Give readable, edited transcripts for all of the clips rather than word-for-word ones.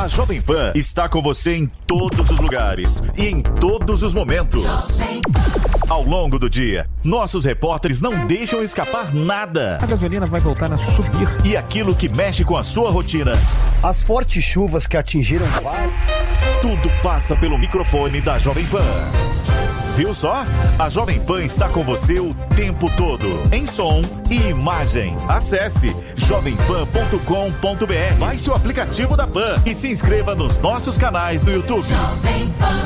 A Jovem Pan está com você em todos os lugares e em todos os momentos. Ao longo do dia, nossos repórteres não deixam escapar nada. A gasolina vai voltar a subir. E aquilo que mexe com a sua rotina. As fortes chuvas que atingiram tudo passa pelo microfone da Jovem Pan. Viu só? A Jovem Pan está com você o tempo todo, em som e imagem. Acesse jovempan.com.br, baixe o aplicativo da Pan e se inscreva nos nossos canais no YouTube. Jovem Pan.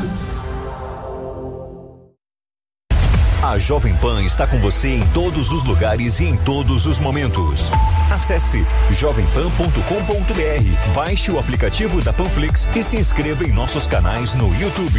A Jovem Pan está com você em todos os lugares e em todos os momentos. Acesse jovempan.com.br, baixe o aplicativo da Panflix e se inscreva em nossos canais no YouTube.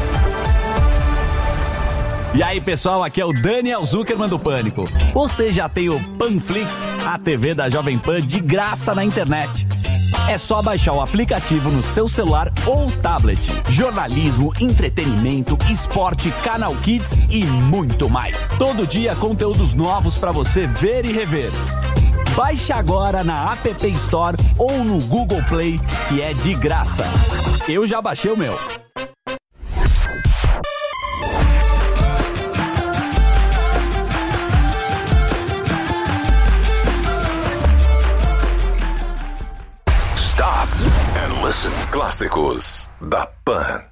E aí, pessoal, aqui é o Daniel Zuckerman do Pânico. Você já tem o Panflix, a TV da Jovem Pan de graça na internet. É só baixar o aplicativo no seu celular ou tablet. Jornalismo, entretenimento, esporte, canal Kids e muito mais. Todo dia conteúdos novos para você ver e rever. Baixe agora na App Store ou no Google Play, que é de graça. Eu já baixei o meu. Stop and listen. Clássicos da Pan.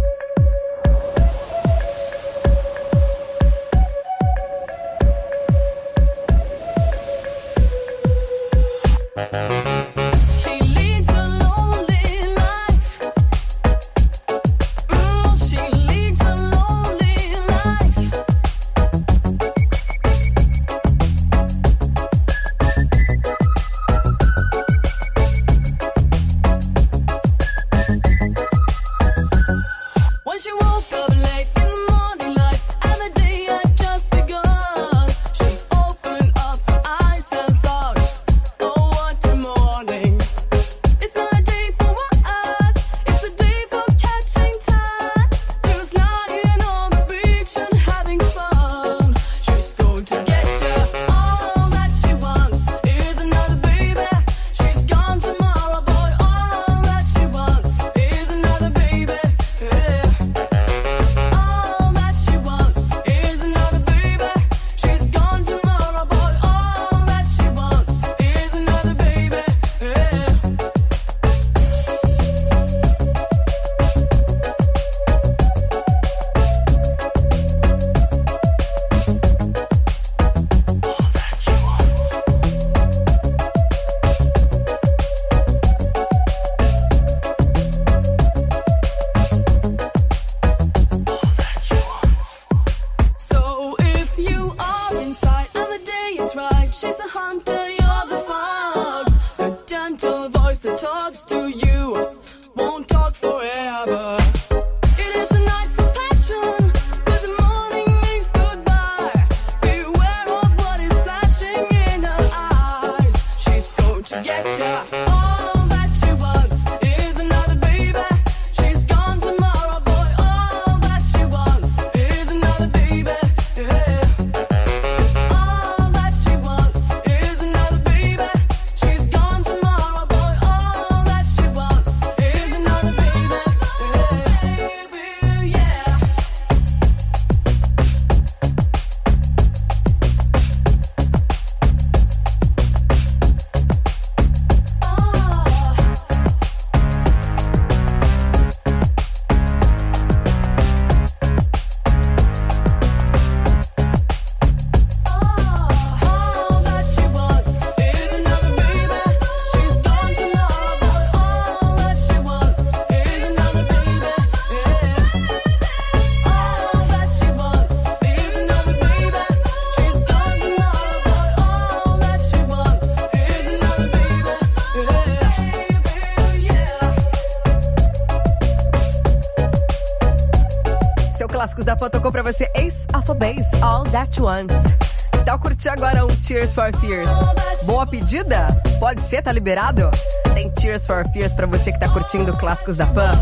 Da Pan tocou pra você Ace of Base, All That You Want. Então curtir agora um Tears for Fears. Boa pedida? Pode ser, tá liberado? Tem Tears for Fears pra você que tá curtindo clássicos da Pan.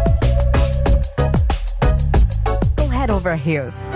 Go Head Over Heels.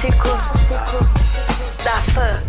clássicos da Pan.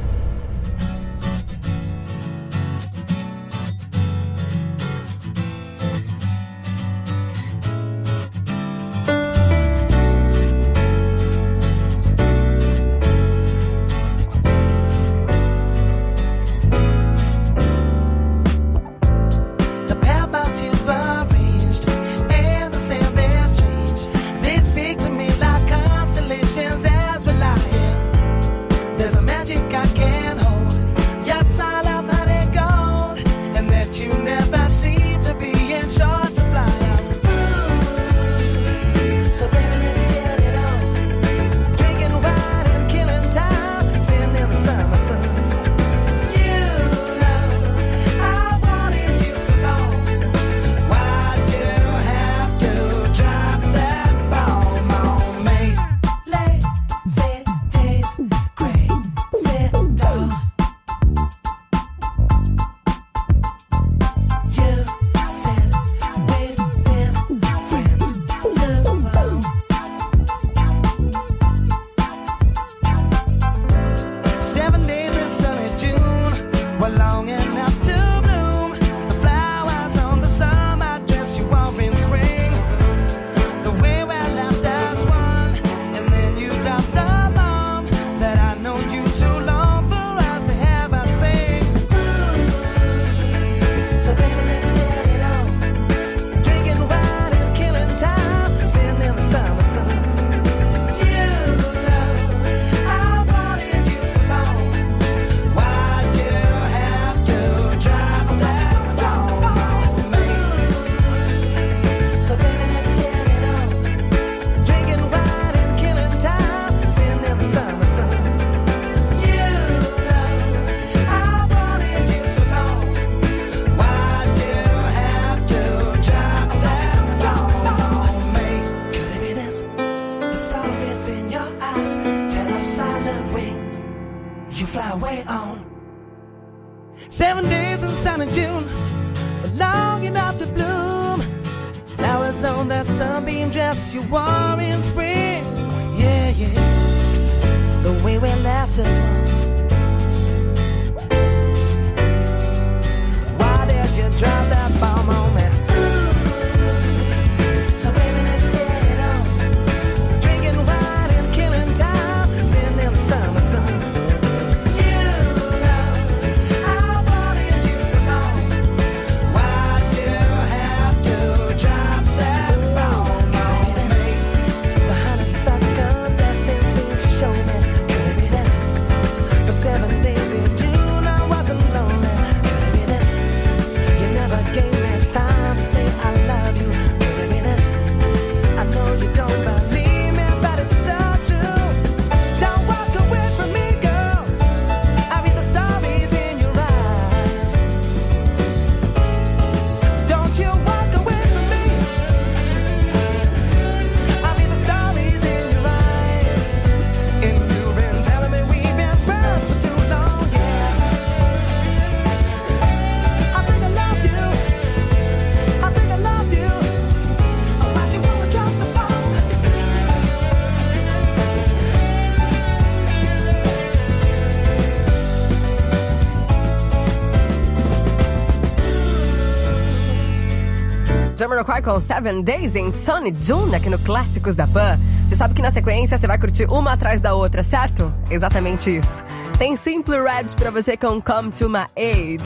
Jamiroquai com 7 Days in Sunny June aqui no Clássicos da Pan. Você sabe que na sequência você vai curtir uma atrás da outra, certo? Exatamente isso. Tem Simply Red pra você com Come to My Aid.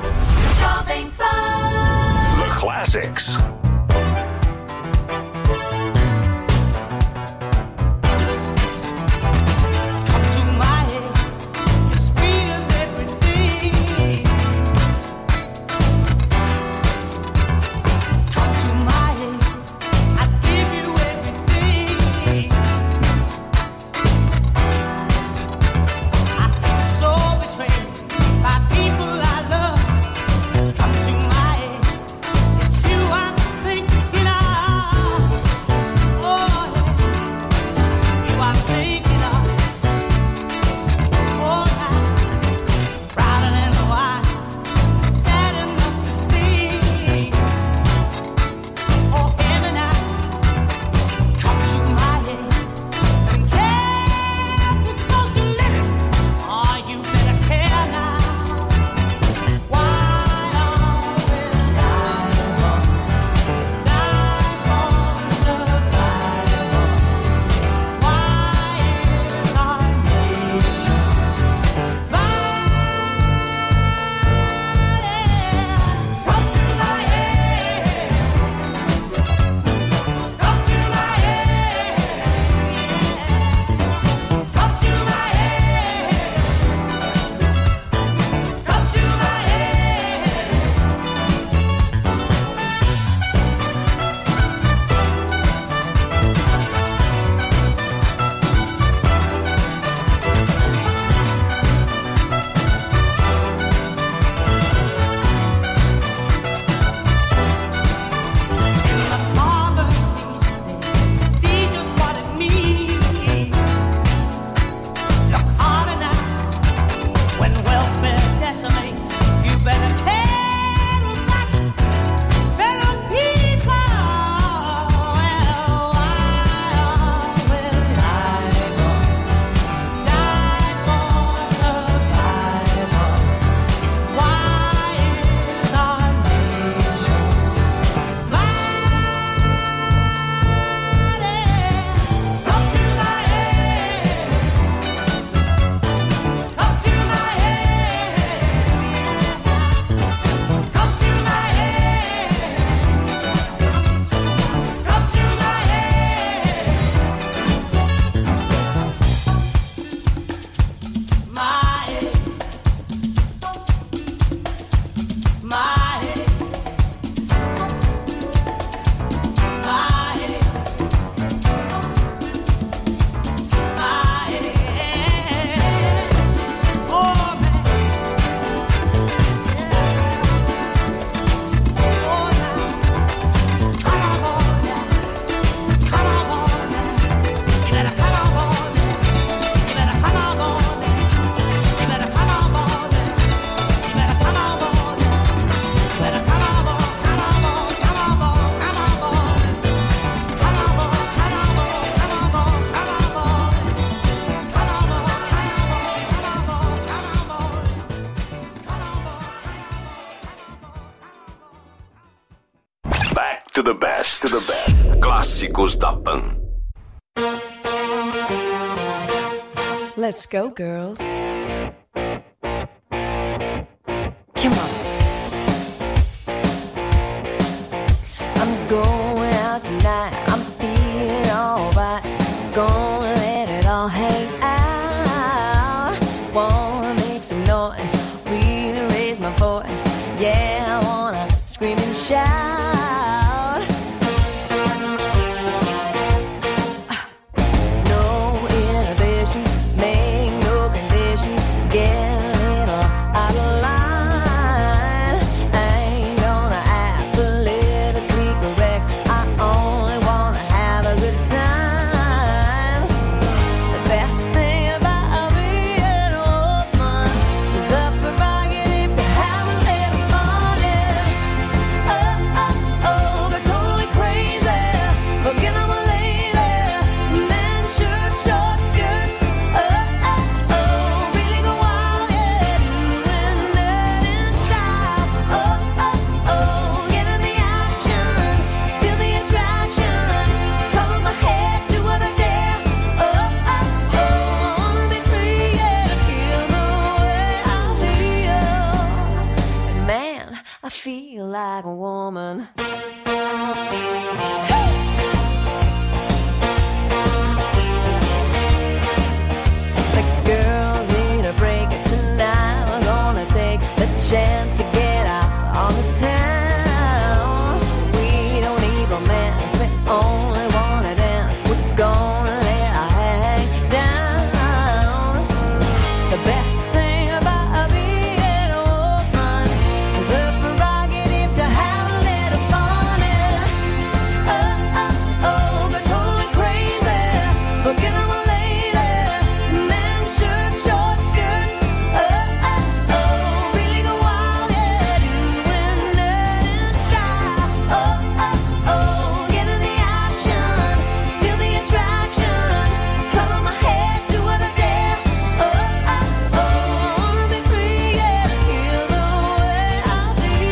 Jovem Pan. The Classics. People I love, come to my aid. It's you I'm Clássicos da Pan. Let's go, girls. Come on. I'm going out tonight. I'm feeling alright. Gonna let it all hang out. Wanna make some noise, really raise my voice. Yeah, I wanna scream and shout. No inhibitions, make no conditions. Get a little out of line. I ain't gonna act politically correct. I only wanna have a good time. The best thing about being a woman is the prerogative to have a little fun. Oh, oh, oh, they're totally crazy. Forget I'm a lady. Men, shirt, short skirts. Oh, oh, oh, really go wild, yeah. Doing that in style. Oh, oh, oh, get in the action. Feel the attraction. Color my head, do what I dare. Oh, oh, oh, I wanna be free, yeah. Feel the way I feel. Man, I feel like a woman. The girls need a break tonight. We're gonna take the chance to get out on the town. We don't need romance, we only wanna dance. We're gonna let our hang down. The best thing about being a woman is the prerogative to have a little fun. Oh, oh, oh, they're totally crazy. Forget I'm a lady. Men, shirt, short skirts. Oh, oh, oh, really go wild, yeah. Doing that in style. Oh, oh, oh, get in the action. Feel the attraction. Color my head, do what I dare. Oh, oh, oh, I wanna be free, yeah. Feel the way I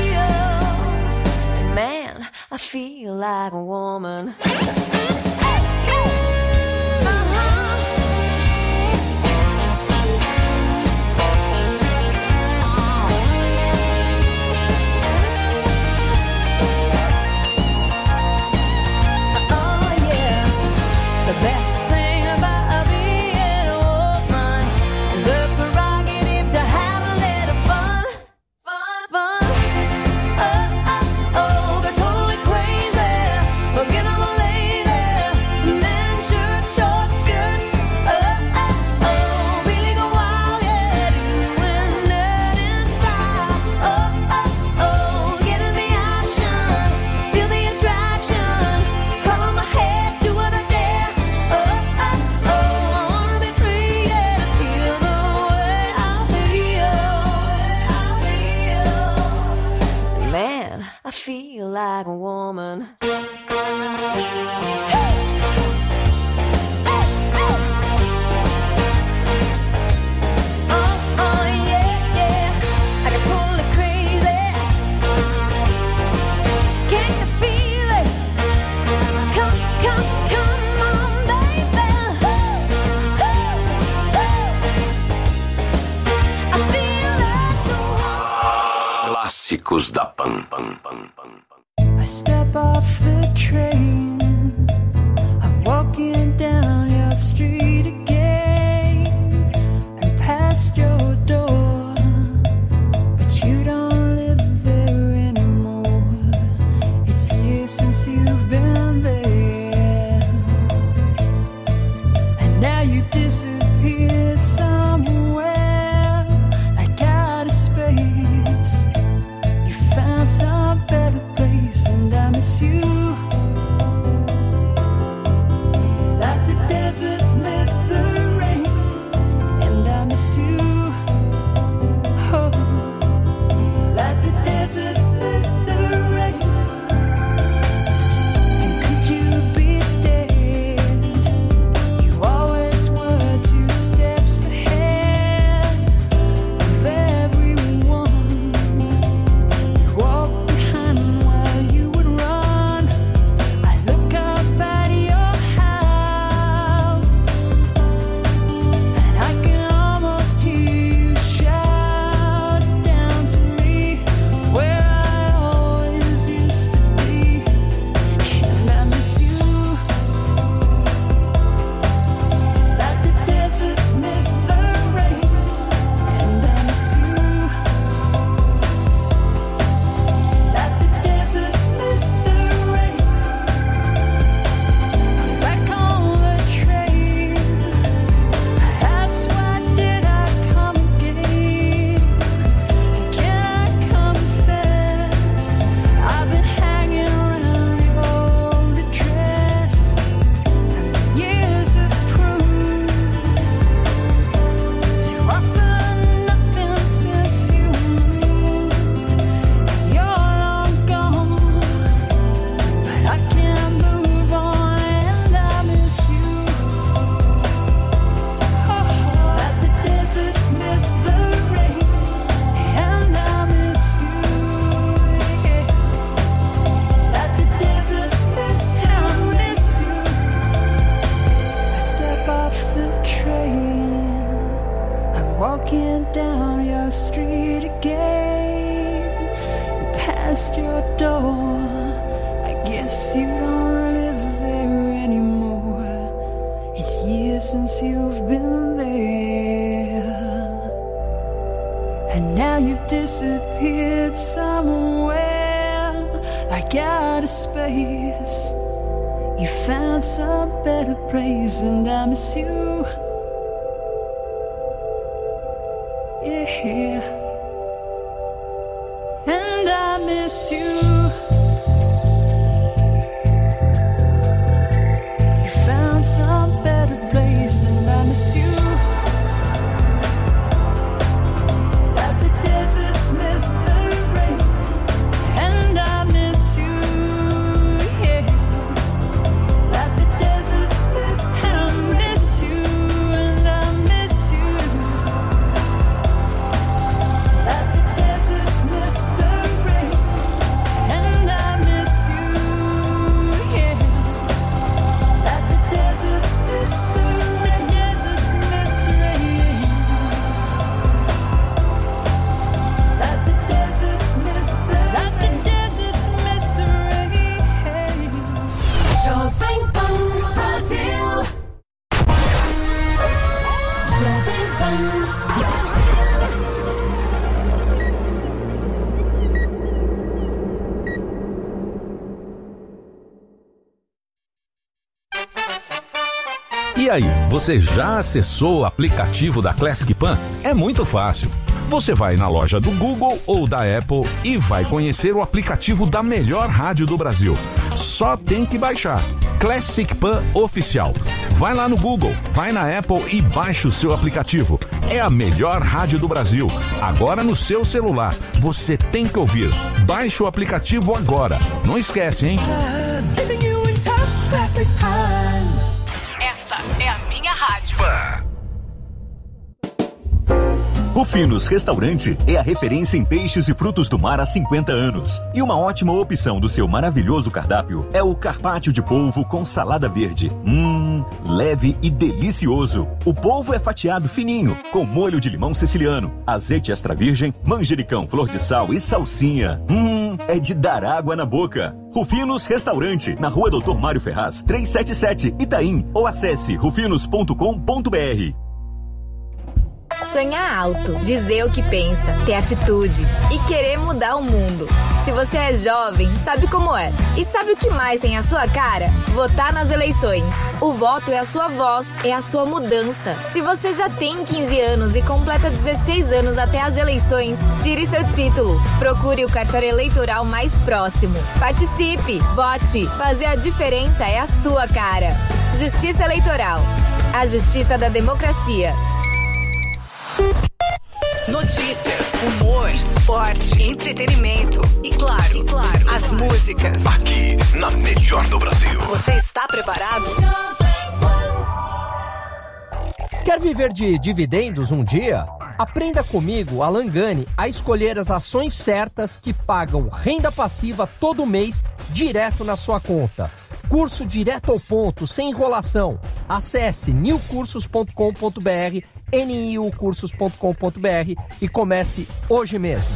feel. Man, I feel like a woman. Oh yeah, the best thing about being a woman is the prerogative to have a little fun, fun, fun. Oh, oh, oh, they're totally crazy. Forget I'm a lady. Men, shirt, short skirts. Oh, oh, oh, really go wild, yeah. Doing that in style. Oh, oh, oh, get in the action. Feel the attraction. Color my head, do what I dare. Oh, oh, oh, I wanna be free, yeah. Feel the way I feel. Man, I feel like a woman. Oh, oh, yeah, yeah. I got totally crazy. Can you feel it? Come, come, come on, baby. I feel like a woman. Clássicos da Pan. I step off the train. I'm walking down your street again and past your door, but you don't live there anymore. It's years since you've been there, and now you disappeared somewhere like out of space. You found some better place, and I miss you like the desert's miss walking down your street again, past your door. I guess you don't live there anymore. It's years since you've been there, and now you've disappeared somewhere, like out of space. You found some better place, and I miss you. Yeah, and I miss you. You found some better place, and I miss you. Like the deserts miss the rain, and I miss you. Yeah, like the deserts miss, and I miss you, and I miss you. Like the deserts miss the rain, and I miss you. Yeah, like the deserts miss the rain, deserts miss the rain. Like the deserts miss the rain, like the deserts miss the rain. Jovem Pan Brasil. Jovem Pan Brasil. E aí, você já acessou o aplicativo da Classic Pan? É muito fácil. Você vai na loja do Google ou da Apple e vai conhecer o aplicativo da melhor rádio do Brasil. Só tem que baixar. Classic Pan Oficial. Vai lá no Google, vai na Apple e baixa o seu aplicativo. É a melhor rádio do Brasil. Agora no seu celular. Você tem que ouvir. Baixe o aplicativo agora. Não esquece, hein? Esta é a minha rádio. Rufinos Restaurante é a referência em peixes e frutos do mar há 50 anos. E uma ótima opção do seu maravilhoso cardápio é o carpaccio de polvo com salada verde. Leve e delicioso. O polvo é fatiado fininho, com molho de limão siciliano, azeite extra virgem, manjericão, flor de sal e salsinha. É de dar água na boca. Rufinos Restaurante, na Rua Doutor Mário Ferraz, 377, Itaim, ou acesse rufinos.com.br. Sonhar alto, dizer o que pensa, ter atitude e querer mudar o mundo. Se você é jovem, sabe como é. E sabe o que mais tem a sua cara? Votar nas eleições. O voto é a sua voz, é a sua mudança. Se você já tem 15 anos e completa 16 anos até as eleições, tire seu título. Procure o cartório eleitoral mais próximo. Participe, vote. Fazer a diferença é a sua cara. Justiça Eleitoral. A justiça da democracia. Notícias, humor, esporte, entretenimento e claro, as músicas. Aqui, na melhor do Brasil. Você está preparado? Quer viver de dividendos um dia? Aprenda comigo, Alan Gani, a escolher as ações certas que pagam renda passiva todo mês direto na sua conta. Curso direto ao ponto, sem enrolação. Acesse newcursos.com.br, niucursos.com.br e comece hoje mesmo.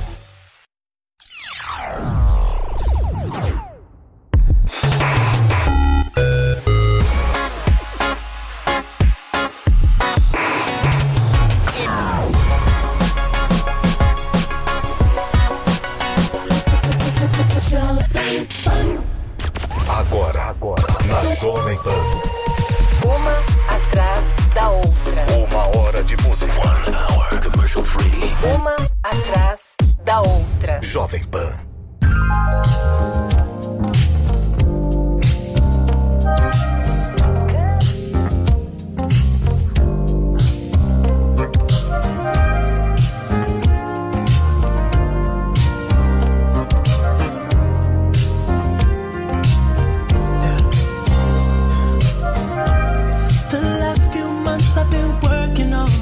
Agora, na Jovem Pan. Uma atrás da outra. 1 hora de música. 1 hour commercial free. Uma atrás da outra. Jovem Pan.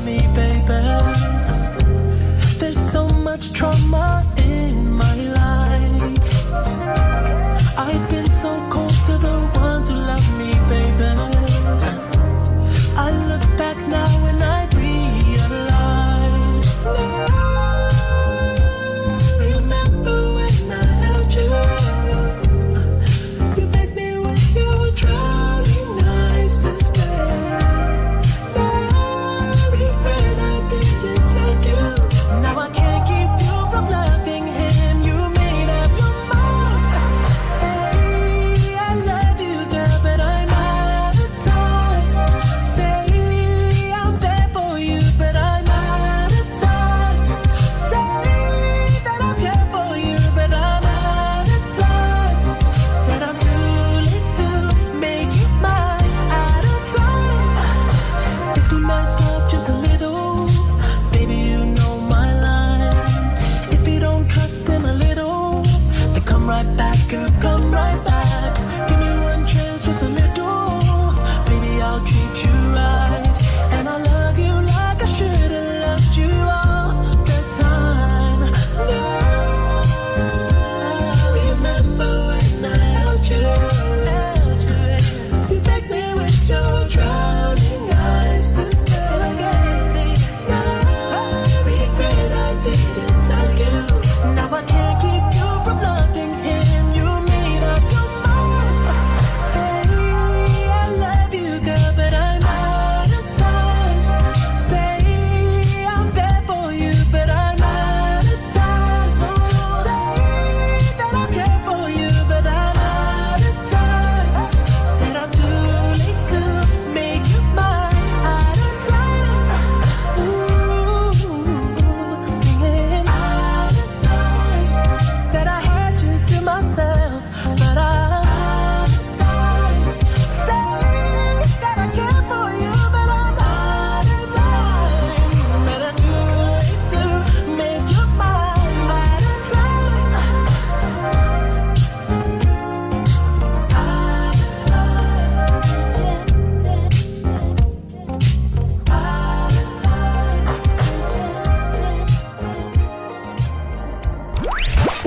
Trauma in my life.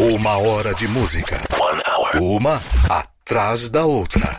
Uma hora de música. 1 hour. Uma atrás da outra.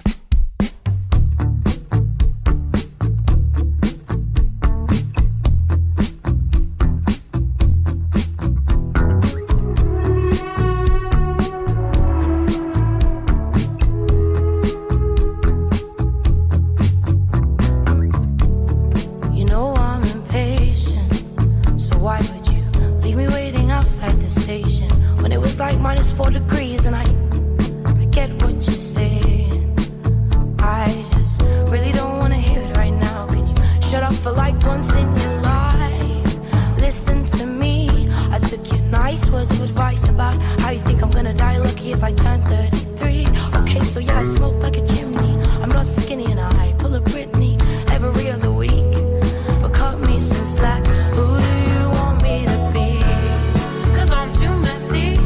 Like -4 degrees, and I get what you're saying. I just really don't wanna hear it right now. Can you shut up for like once in your life? Listen to me. I took your nice words of advice about how you think I'm gonna die lucky if I turn 33. Okay, so yeah, I smoke like a chimney. I'm not skinny and I pull a Britney every other week. But cut me some slack. Who do you want me to be? 'Cause I'm too messy.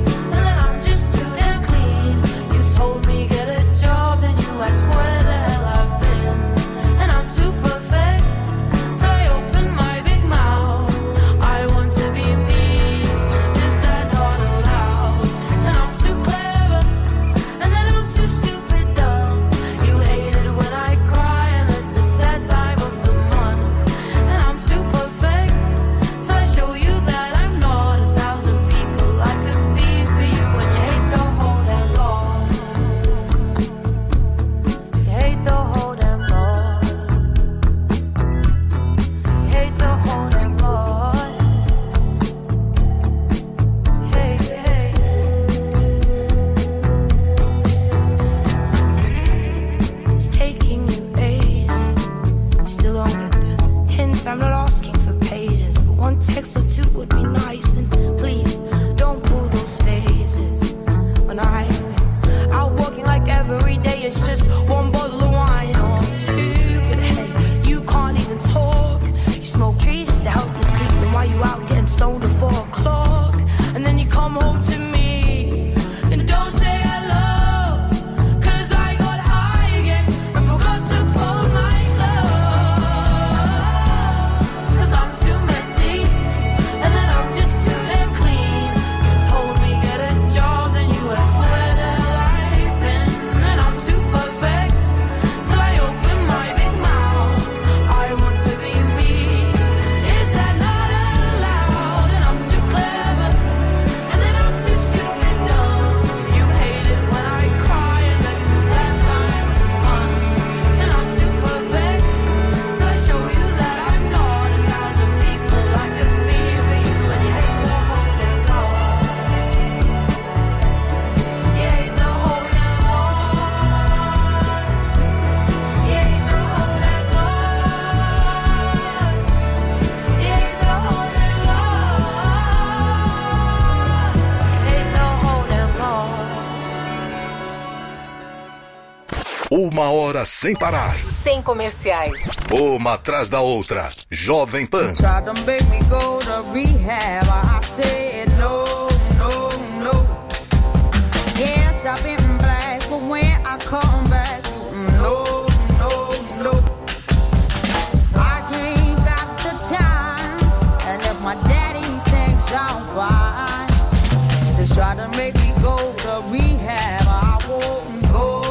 Uma hora sem parar. Sem comerciais. Uma atrás da outra. Jovem Pan. Tried to make me go to rehab. I said no, no, no. Yes, I've been black, but when I come back, no, no, no. I ain't got the time, and if my daddy thinks I'm fine, just try to make me go to rehab. I won't go.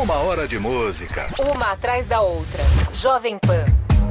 Uma hora de música. Uma atrás da outra. Jovem Pan.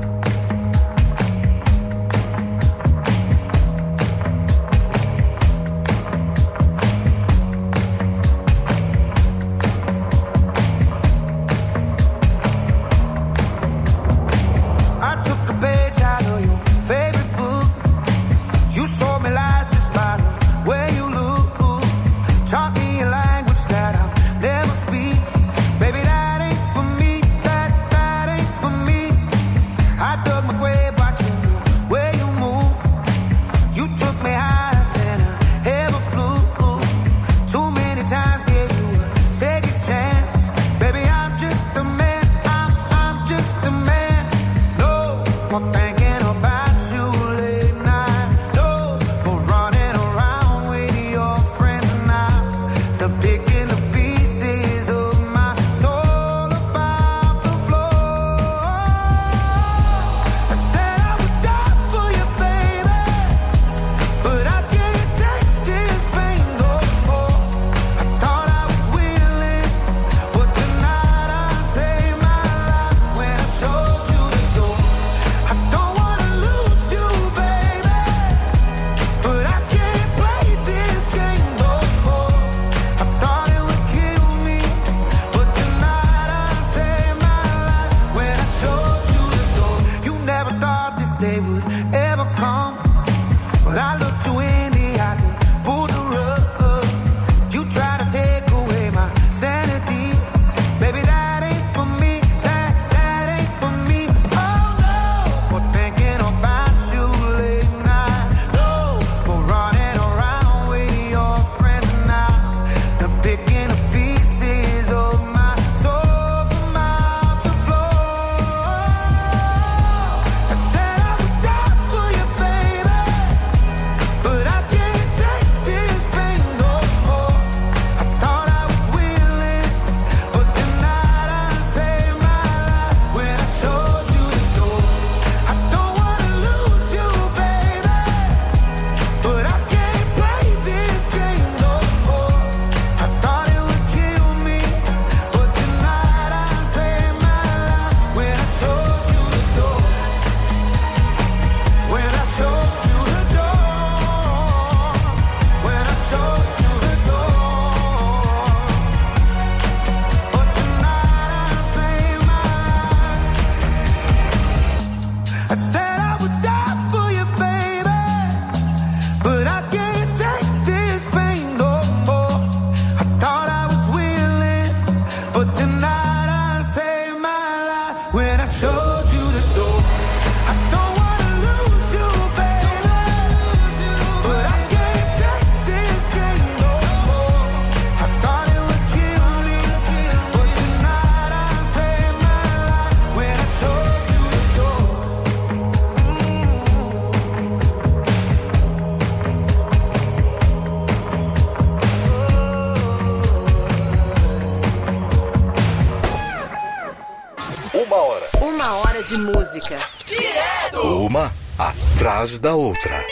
De música. Direto! Uma atrás da outra.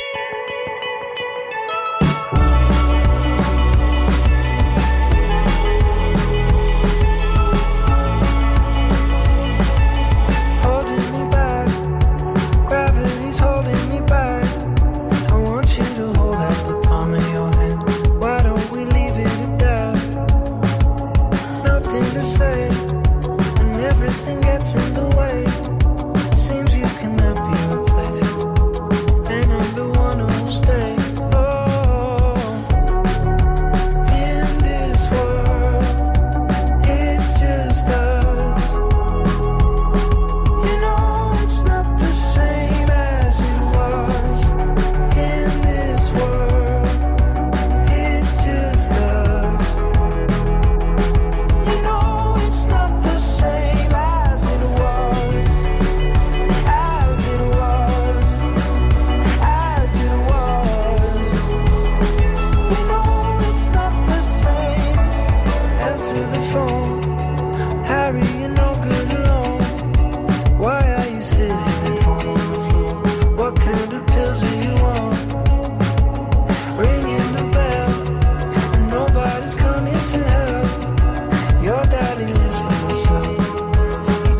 Your daddy lives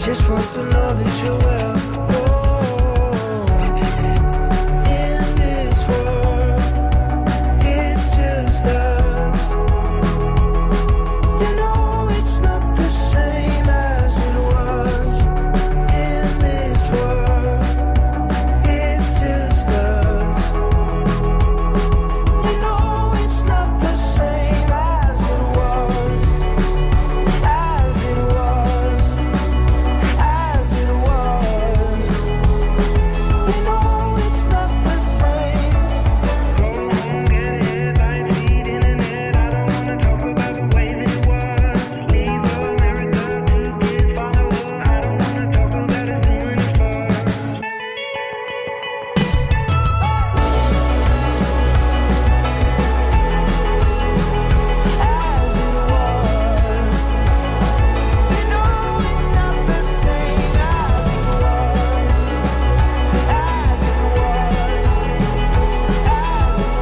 just wants to know that you're well. In this world, it's just us. You know it's not the same as it was. In this world, it's just us. You know it's not the same as it was. As it was. As it was. You know it's not the same. Get headlines, feed internet. I don't wanna talk about the way that it was. Leave America, 2 kids follow her. I don't wanna talk about us doing it first. As it was. You know it's not the same as it was. As it was. As it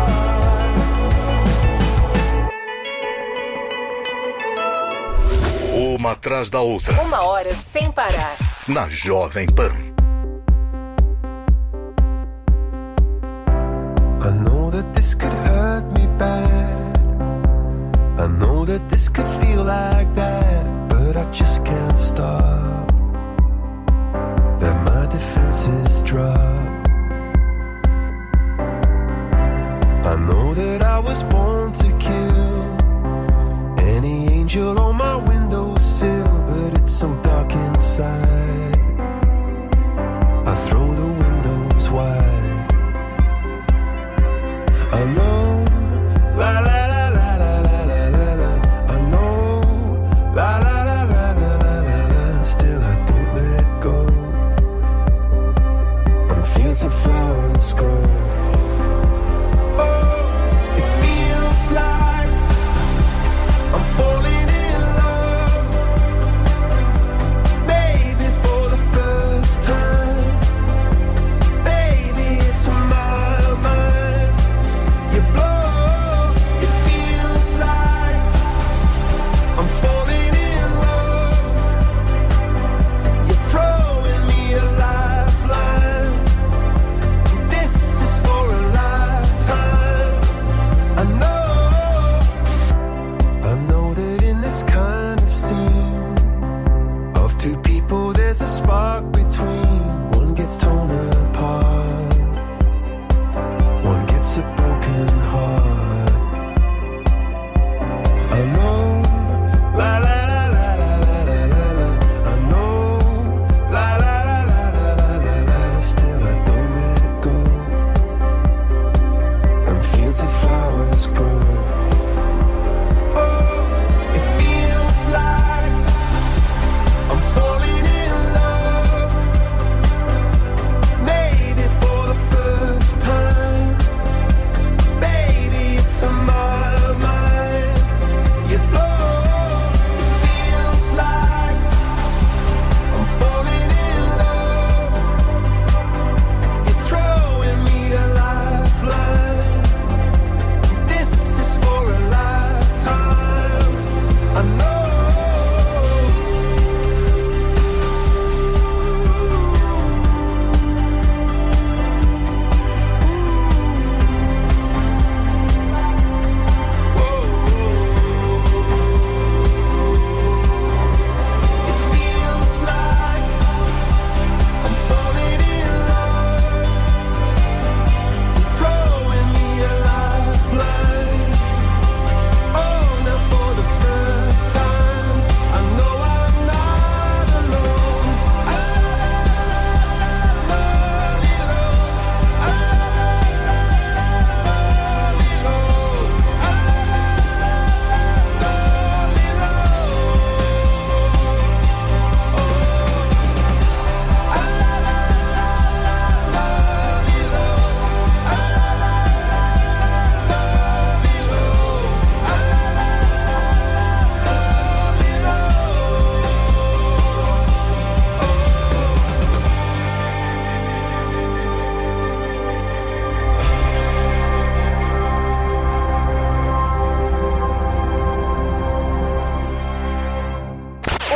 was. Uma atrás da outra. 1 hora sem parar. Na Jovem Pan. I know that this could hurt me bad. I know that this could feel like that, but I just can't stop. Let my defenses drop. I know that I was born to kill any angel on my windowsill, but it's so dark inside. I throw the windows wide. I know, la la la la la la la la la. I know,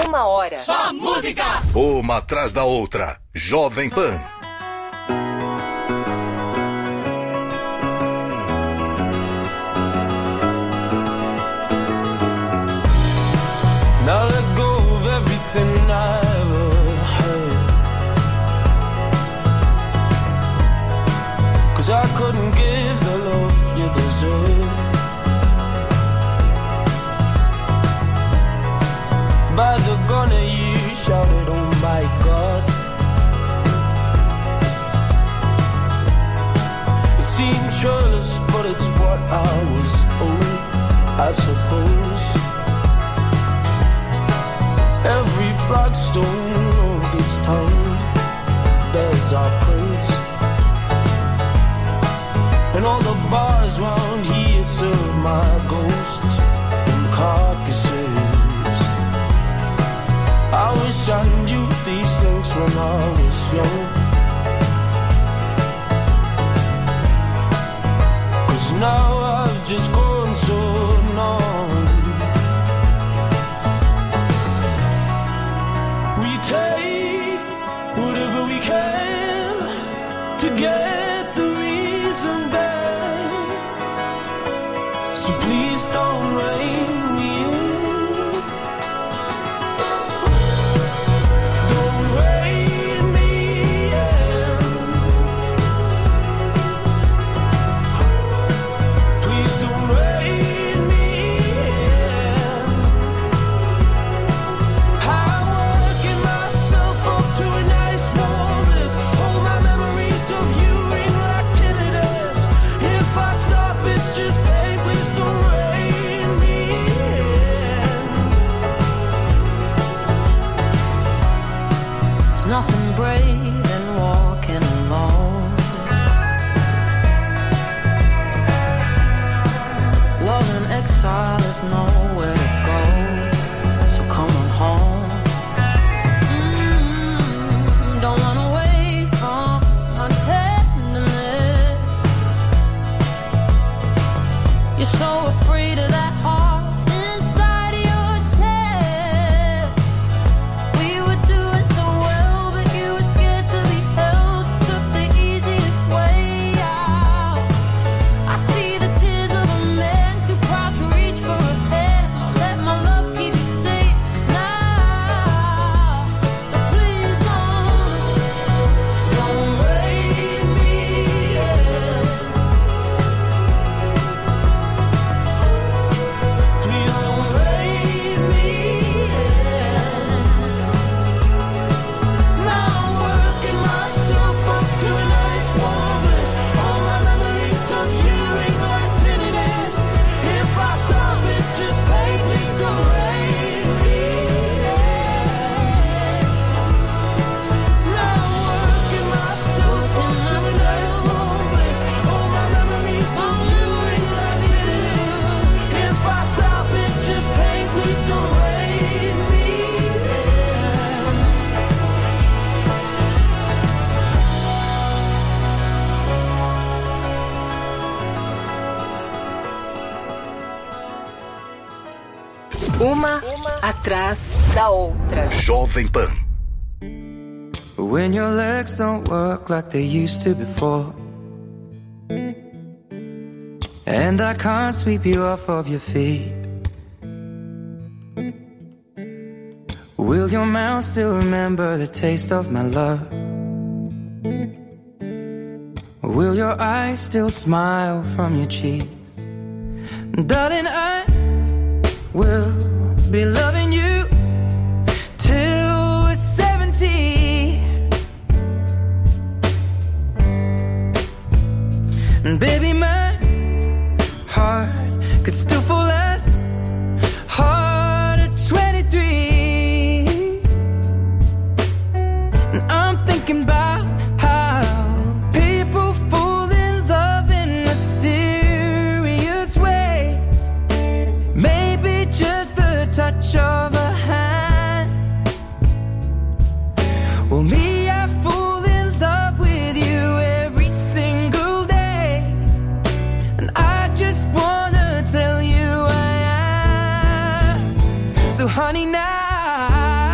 1 hora. Só música! Uma atrás da outra. Jovem Pan. Now let go of everything I ever had, 'cause I couldn't give the love you deserve. By the gun you shouted, oh my God. It seemed churlish, but it's what I was owed, I suppose. Every flagstone of this town bears our prints, and all the bars round here serve my ghosts and carcasses. I wish I knew these things when I was young, 'cause now I've just grown so numb. We take whatever we can to get the reason back, so please don't rein me in. Don't rein me in. Please don't rein me in. I'm working myself up to a nice warmness. All my memories of you ring like tinnitus. If I stop, it's just pain. Please don't rein me in. There's nothing brave in walking alone. Love in exile is nowhere to go, so come on home. Don't run away from my tenderness. You're so afraid of that heart inside your chest. We were doing so well, but you were scared to be held. Took the easiest way out. I see the tears of a man too proud to reach for a hand. I'll let my love keep you safe now. So please don't raise me in. Please don't raise me in. Now I'm working myself up to a nice warmness. All my memories of you ring like tinnitus. If I stop, it's just pain. Please don't raise me in. Now I'm working myself up to a nice warmness. All my memories of you ring like tinnitus. If I stop, it's just pain. Please don't raise me in. Uma atrás da outra. Jovem Pan. When your legs don't work like they used to before, and I can't sweep you off of your feet, will your mouth still remember the taste of my love? Will your eyes still smile from your cheeks? Darling, I will be loving you till we're 70. And baby, my heart could still fall less hard at 23. And I'm thinking about how people fall in love in mysterious ways. Maybe just the touch of a hand. Well, me, I fall in love with you every single day, and I just wanna tell you I am. So honey, now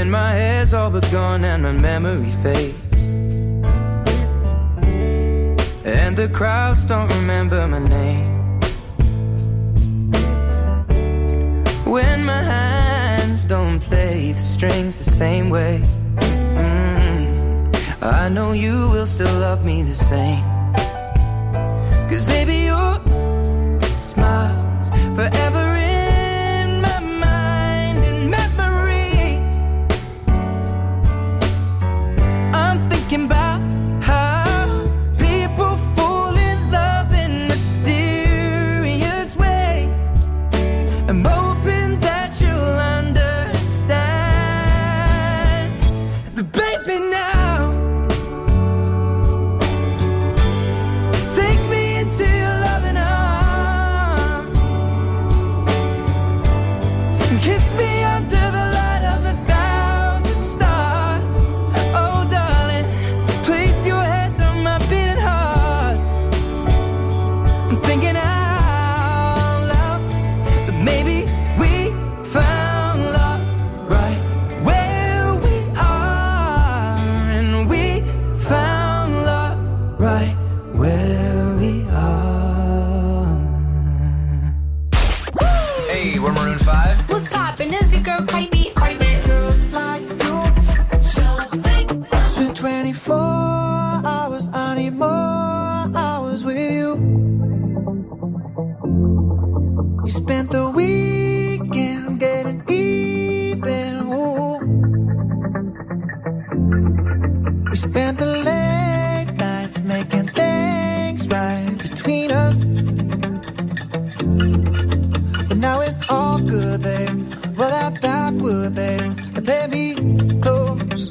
when my hair's all but gone and my memory fades, and the crowds don't remember my name, when my hands don't play the strings the same way. I know you will still love me the same, 'cause baby your smile's forever in my mind and memory. I'm thinking about how people fall in love in mysterious ways. I'm hoping that you'll understand. But baby now, take me into your loving arms, and kiss me under the light of 1,000 stars. Oh darling, place your head on my beating heart. I'm thinking out loud that maybe we found love right where we are, and we found love right where we are. Hey, we're Maroon 5. What's poppin'? This your girl Cardi B. Cardi B. Girls like you, spend 24 hours, I need more hours with you. You spent the weekend getting even, ooh. We spent the late nights making things right between us. But now it's all good, babe. Roll that backward, babe, and play me close.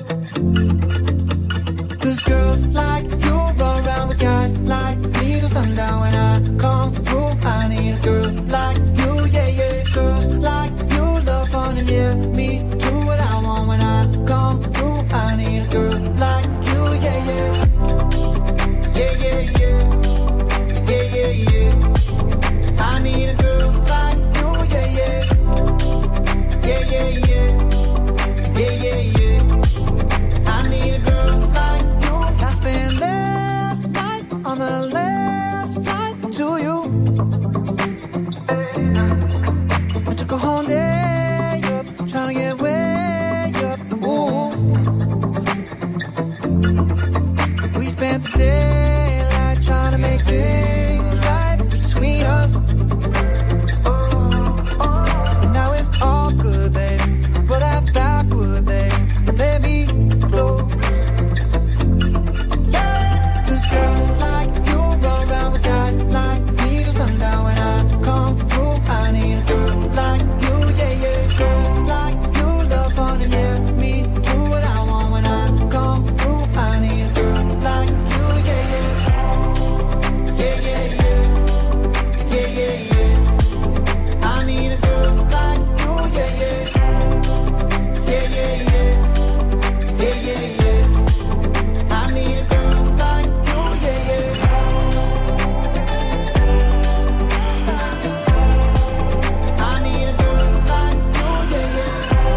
'Cause girls like you run around with guys like me till sundown. When I come through, I need a girl like you, yeah, yeah. Girls like you love fun and yeah, me do what I want. When I come through, I need a girl like you, yeah, yeah. Yeah, yeah, yeah. Yeah, yeah, yeah. I need a girl like you, yeah, yeah. Yeah, yeah, yeah. Yeah, yeah, yeah. I need a girl like you. I spent last night on the last flight to you. I took a whole day up, trying to get way up. Ooh. We spent the daylight trying to make things right between us. And now it's all good, babe. Roll that backward, babe, and play me close. 'Cause girls like you run around with guys like me till sundown. When I come through, I need a girl like you, yeah, yeah. Girls like you love fun and yeah, me do what I want. When I come through, I need a girl like you, yeah, yeah. Yeah, yeah, yeah. Yeah, yeah, yeah. I need a girl like you, yeah, yeah. Yeah, yeah, yeah. Yeah, yeah, yeah. I need a girl like you, yeah, yeah. I need a girl like you, yeah, yeah.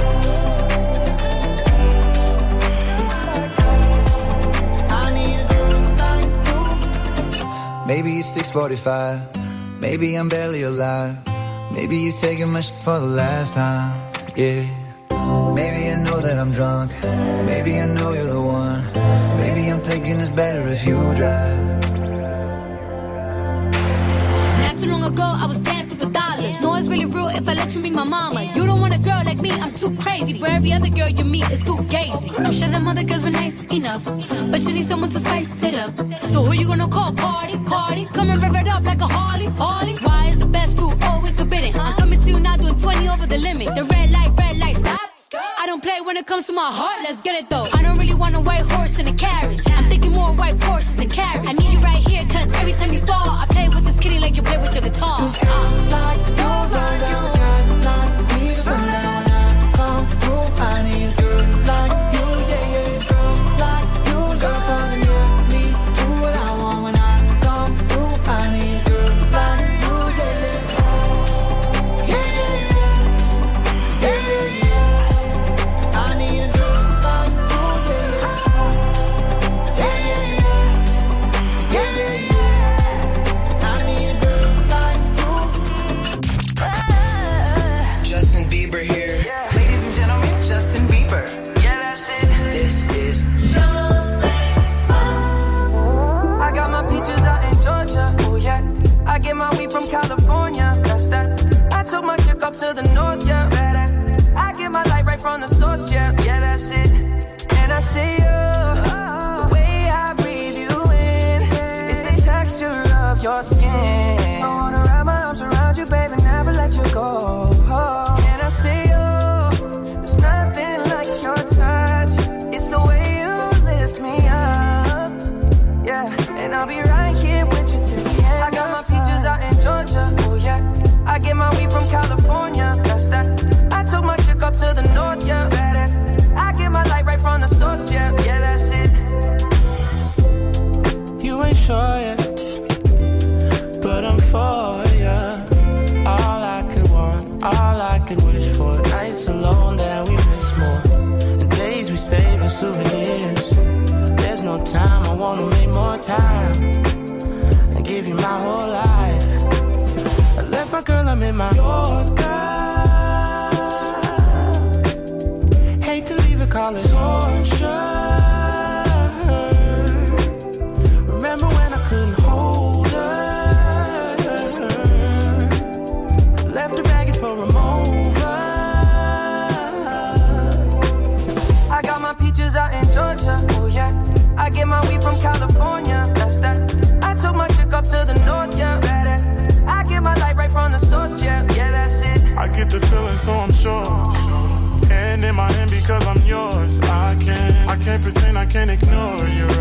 I need a girl like you. Maybe it's 6:45. Maybe I'm barely alive. Maybe you're taking my shit for the last time. Yeah. Maybe I know that I'm drunk. Maybe I know you're the one. Maybe I'm thinking it's better if you drive. Not too long ago, I was dancing for dollars. No, it's really real if I let you be my mama. You don't want a girl like me, I'm too crazy. Where every other girl you meet is too gazy. I'm sure them other girls were nice enough, but you need someone to spice it up. So who you gonna call? Cardi, Cardi. Come and rev it up like a Harley, Harley. Why is the best food always forbidden? I'm coming to you now doing 20 over the limit. The red light, stop. I don't play when it comes to my heart, let's get it though. I don't really want a white horse in a carriage. I'm thinking more white horses and carriage. I need you right here, cause every time you fall, I play with this kitty like you play with your guitar. Like you run around with guys like me till sundown. When I come through, I need a girl like you, yeah, yeah. Girls like you love fun and yeah, me do what I want. When I come through, I need a girl like you, yeah, yeah. Yeah, yeah, yeah. Yeah, yeah, yeah. I here. Yeah. Ladies and gentlemen, Justin Bieber. Yeah, that's it. This is I got my peaches out in Georgia. Oh yeah. I get my weed from California. That's that. I took my chick up to the north, yeah. I get my light right from the source, yeah. Yeah, that's it. And I say, the way I breathe you in, it's the texture of your skin. I wanna wrap my arms around you, baby, never let you go. And I say, there's nothing like your touch. It's the way you lift me up. Yeah, and I'll be right here with you till the end. I got my peaches out in Georgia. Oh yeah. I get my weed from California. That's that. I took my chick up to the north, yeah. I get my light right from the source, yeah. Yeah, that's it. You ain't sure yet, but I'm for ya. All I could want, all I could wish for. Nights alone that we miss more, and days we save as souvenirs. There's no time, I wanna make more time and give you my whole life. I left my girl, I'm in my Yorker. Hate to leave it, call it torture. Remember when I couldn't hold her? Left her baggage for a mover. I got my peaches out in Georgia. Oh yeah. I get my weed from California. That's that. I took my chick up to the north, yeah. I get my light right from the source, yeah. Yeah, that's it. I get the feeling, so I'm sure. And in my hand because I'm yours. I can't pretend, I can't ignore you.